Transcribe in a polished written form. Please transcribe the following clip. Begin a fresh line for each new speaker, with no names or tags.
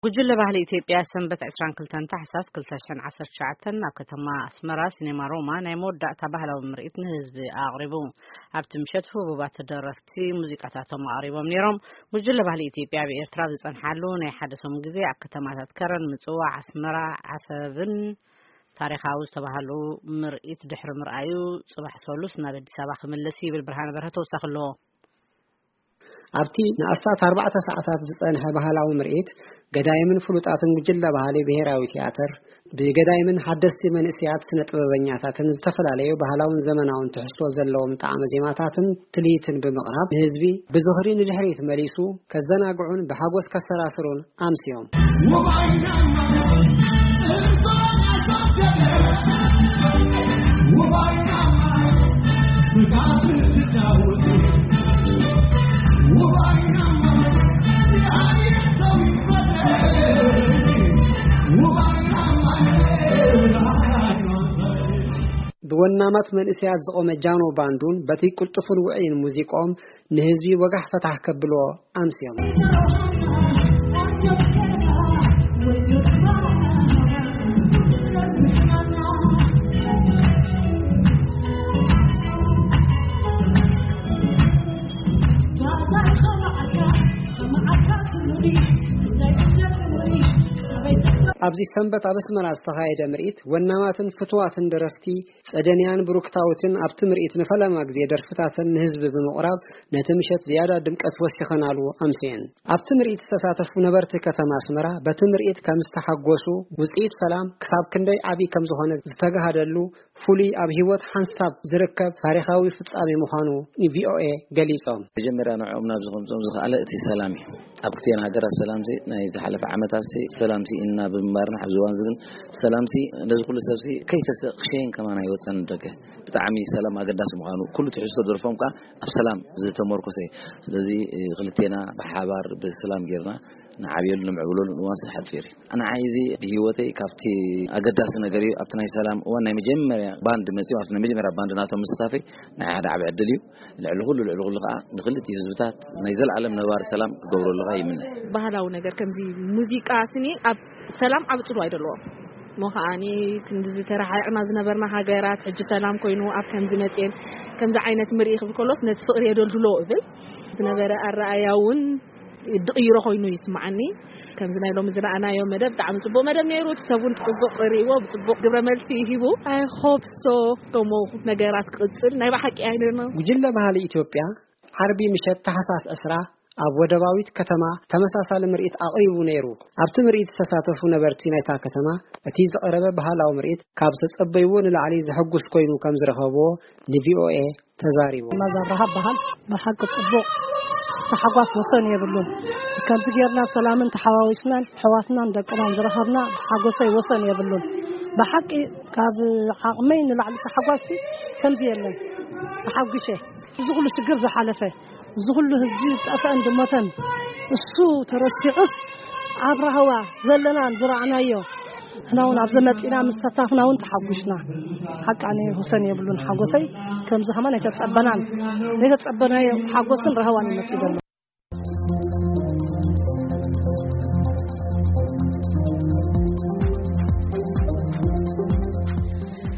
ጉጅለ ባህሊ ኢትዮጵያ ሰንበት 22 ታህሳስ 2019 ኣብ ከተማ ኣስመራ ሲኔማ ሮማ ናይ መወዳእታ ባህላዊ ምርኢት ንህዝቢ ኣቕሪቡ ኣብቲ ምሸት ህቡባት ደረፍቲ ሙዚቃታቶም ኣቕሪቦም ነይሮም። ጉጅለ ባህሊ ኢትዮጵያ ብኤርትራ ዝጸንሓሉ ናይ ሓደ ሰሙን ግዜ ኣብ ከተማታት ከረን ምጽዋዕ ኣስመራ ዓሰብን ታሪኻዊ ዝተባሃሉ ምርኢት ድሕሪ ምርኣዩ ጽባሕ ሰሉስ ናብ ኣዲስ ኣበባ ክምለስ ይብል ብርሃነ በርሀ ተወሳኺ ኣለዎ።
ኣብቲ ንኣስታት 4 ሰዓታት ዝጸንሐ ባህላዊ ምርኢት ገዳይምን ፍሉጣትን ጉጅለ ባህሊ ብሄራዊ ቲያትር ብገዳይምን ሓደስቲ መንእስያት ስነ ጥበበኛታትን ዝተፈላለዩ ባህላውን ዘመናውን ትሕዝቶ ዘለዎም ጣዕመ ዜማታትን ትልሂትን ብምቕራብ ንህዝቢ ብዝኽሪ ንድሕሪት መሊሱ ከዘናግዑን ብሓጎስ ከሰራስሩን ኣምስዮም። ብወናማት መንእስያት ዝቆመ ጃኖ ባንዱን በቲ ቁልጥፉን ውዕይን ሙዚቆም ንህዝቢ ወጋሕ ፈታሕ ከብሎ ኣምስዮም። ኣብዚ ሰንበት ኣብ ኣስመራ ዝተኻየደ ምርኢት ወናማትን ፍትዋትን ደረፍቲ ጸደንያን ብሩክታውትን ኣብቲ ምርኢት ንፈለማ ግዜ ደርፍታትን ንህዝቢ ብምቕራብ ነቲ ምሸት ዝያዳ ድምቀት ወሲኸናሉ ኣምስየን። ኣብቲ ምርኢት ዝተሳተፉ ነበርቲ ከተማ ኣስመራ በቲ ምርኢት ከም ዝተሓጎሱ ውጽኢት ሰላም ክሳብ ክንደይ ዓብይ ከም ዝኾነ ዝተጋሃደሉ ፍሉይ ኣብ ህይወት ሓንሳብ ዝርከብ ታሪኻዊ ፍጻሜ ምዃኑ ቪኦኤ ገሊጾም።
መጀመርያ ንዕኦም ናብ ዝኸምጾም ዝኽኣለ እቲ ሰላም እዩ። ኣብ ክልተን ሃገራት ሰላም ናይ ዝሓለፈ ዓመታት ሰላም ኢና ብምባርና ሓዝዋን ዝግን ሰላም ነዚ ኩሉ ሰብሲ ከይተሰኽሸን ከማና ይወፀን ደገ ብጣዕሚ ሰላም ኣገዳሲ ምዃኑ ኩሉ ትሕዝቶ ደርፎም ከዓ ኣብ ሰላም ዝተመርኮሰ ስለዚ ክልተና ብሓባር ብሰላም ጌርና ንዓብየሉ ንምዕብለሉ ንዋንስ ሓፂር ኣነ ዓይዚ ብህይወተይ ካብቲ ኣገዳሲ ነገር እዩ ኣብቲ ናይ ሰላም እዋን ናይ መጀመርያ ባንድ መፅኡ ኣብቲ ናይ መጀመርያ ባንድ ናቶም ምስታፈይ ናይ ሓደ ዓብይ ዕድል እዩ ልዕሊ ኩሉ ከዓ ንክልቲኡ ህዝብታት ናይ ዘለዓለም ነባር ሰላም ክገብረሉ ይምነ
ባህላዊ ነገር ከምዚ ሙዚቃ ስኒ ኣብ ሰላም ኣብጽሉ አይደለም ሞኻኒ ክንዚ ተራሓይና ዝነበርና ሃገራት ሕጂ ሰላም ኮይኑ ኣብ ከምዚ መጤን ከምዚ ዓይነት ምርኢኽ ብኮሎስ ነቲ ፍቅሪ የደልድሎ እብል ዝነበረ ኣረኣያውን ድቕይሮ ኮይኑ ይስማዓኒ ከምዚ ናይ ሎም ዝረኣናዮ መደብ ብጣዕሚ ጽቡቕ መደብ ነይሩ ሰቡን ጽቡቕ ሪእዎ ብጽቡቕ ግብረ መልሲ ይሂቡ አይ ሆፕ ሶ ደሞ ነገራት ቅጽል ናይ ባሓቂ አይነና
ጉጅለ ባህሊ ኢትዮጵያ ዓርቢ ምሸት ታህሳስ 10 ኣብ ወደባዊት ከተማ ተመሳሳሊ ምርኢት ኣቕሪቡ ነይሩ። ኣብቲ ምርኢት ዝተሳተፉ ነበርቲ ናይታ ከተማ እቲ ዝቐረበ ባህላዊ ምርኢት ካብ ተጸበይዎ ንላዕሊ ዘሐጉስ ኮይኑ ከም ዝረኸብዎ ንቪኦኤ ተዛሪቡ
ማዛራሃ ባህል በሓቂ ጽቡቕ ተሓጓስ ወሰን የብሉን ከምዚ ጌርና ሰላምን ተሓዋዊስናን ሕዋትናን ደቅናን ዝረኸብና ሓጎሰይ ወሰን የብሉን በሓቂ ካብ ዓቕመይ ንላዕሊ ተሓጓስቲ ከምዚ የለን ተሓጉሼ ዝኹሉ ሽግር ዝሓለፈ ዝኹሉ ህዝቢ ተኣፈን ድሞተን እሱ ተረሲዑስ ኣብራህዋ ዘለናን ዝራዕናዮ ሕናውን ኣብ ዘመጢና ምስተታፍናውን ተሓጉሽና ሓቃኒ ሁሰን የብሉን ሓጎሰይ ከምዚ ኸማ ናይ ተጸበናዮ ሓጎስን ረህዋን ይመጽእ